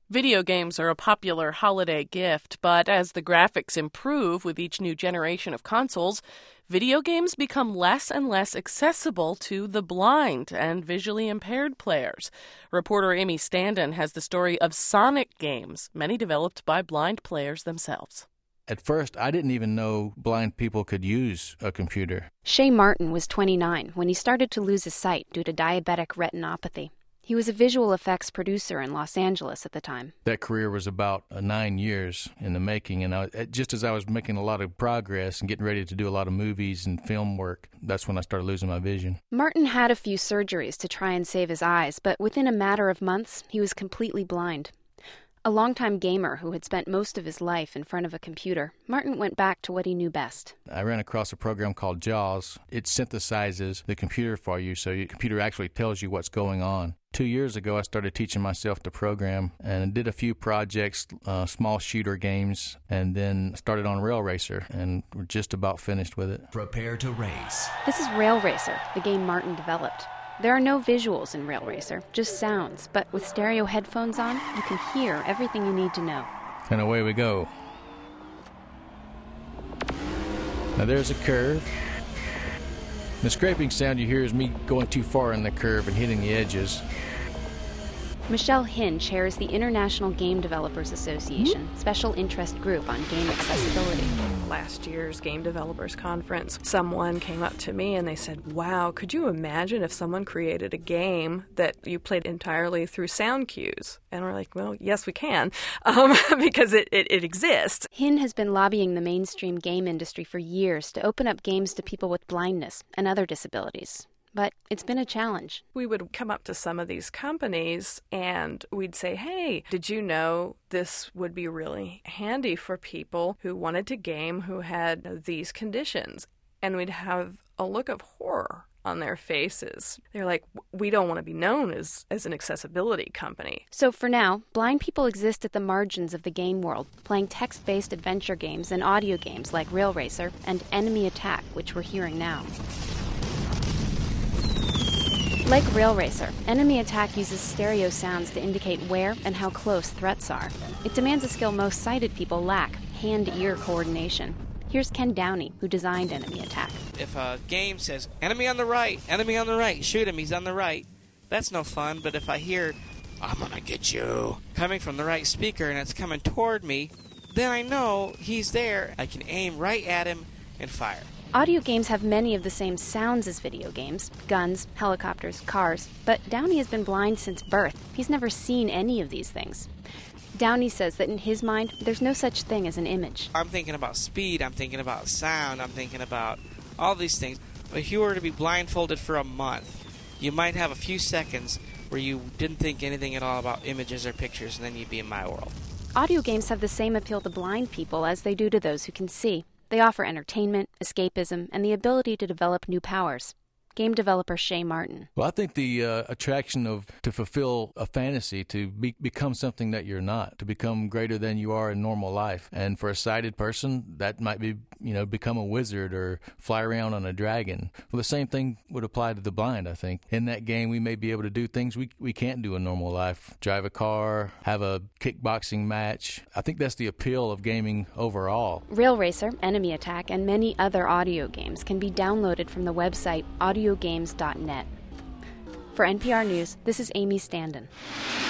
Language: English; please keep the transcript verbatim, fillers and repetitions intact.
Video games are a popular holiday gift, but as the graphics improve with each new generation of consoles, video games become less and less accessible to the blind and visually impaired players. Reporter Amy Standen has the story of Sonic games, many developed by blind players themselves. At first, I didn't even know blind people could use a computer. Shay Martin was twenty-nine when he started to lose his sight due to diabetic retinopathy. He was a visual effects producer in Los Angeles at the time. That career was about uh, nine years in the making, and I, just as I was making a lot of progress and getting ready to do a lot of movies and film work, that's when I started losing my vision. Martin had a few surgeries to try and save his eyes, but within a matter of months, he was completely blind. A longtime gamer who had spent most of his life in front of a computer, Martin went back to what he knew best. I ran across a program called JAWS. It synthesizes the computer for you, so your computer actually tells you what's going on. Two years ago, I started teaching myself to program and did a few projects, uh, small shooter games, and then started on Rail Racer, and we're just about finished with it. Prepare to race. This is Rail Racer, the game Martin developed. There are no visuals in Rail Racer, just sounds, but with stereo headphones on, you can hear everything you need to know. And away we go. Now there's a curve. The scraping sound you hear is me going too far in the curve and hitting the edges. Michelle Hin chairs the International Game Developers Association, special interest group on game accessibility. Last year's Game Developers Conference, someone came up to me and they said, wow, could you imagine if someone created a game that you played entirely through sound cues? And we're like, well, yes, we can, um, because it, it, it exists. Hin has been lobbying the mainstream game industry for years to open up games to people with blindness and other disabilities. But it's been a challenge. We would come up to some of these companies and we'd say, hey, did you know this would be really handy for people who wanted to game who had these conditions? And we'd have a look of horror on their faces. They're like, we don't want to be known as, as an accessibility company. So for now, blind people exist at the margins of the game world, playing text-based adventure games and audio games like Rail Racer and Enemy Attack, which we're hearing now. Like Rail Racer, Enemy Attack uses stereo sounds to indicate where and how close threats are. It demands a skill most sighted people lack, hand-ear coordination. Here's Ken Downey, who designed Enemy Attack. If a game says, enemy on the right, enemy on the right, shoot him, he's on the right, that's no fun. But if I hear, I'm gonna get you, coming from the right speaker and it's coming toward me, then I know he's there. I can aim right at him and fire. Audio games have many of the same sounds as video games, guns, helicopters, cars, but Downey has been blind since birth. He's never seen any of these things. Downey says that in his mind, there's no such thing as an image. I'm thinking about speed, I'm thinking about sound, I'm thinking about all these things. If you were to be blindfolded for a month, you might have a few seconds where you didn't think anything at all about images or pictures, and then you'd be in my world. Audio games have the same appeal to blind people as they do to those who can see. They offer entertainment, escapism, and the ability to develop new powers. Game developer Shay Martin. Well, I think the uh, attraction of to fulfill a fantasy, to be, become something that you're not, to become greater than you are in normal life. And for a sighted person, that might be, you know, become a wizard or fly around on a dragon. Well, the same thing would apply to the blind, I think. In that game, we may be able to do things we, we can't do in normal life. Drive a car, have a kickboxing match. I think that's the appeal of gaming overall. Rail Racer, Enemy Attack, and many other audio games can be downloaded from the website audio games dot net. For N P R News, this is Amy Standen.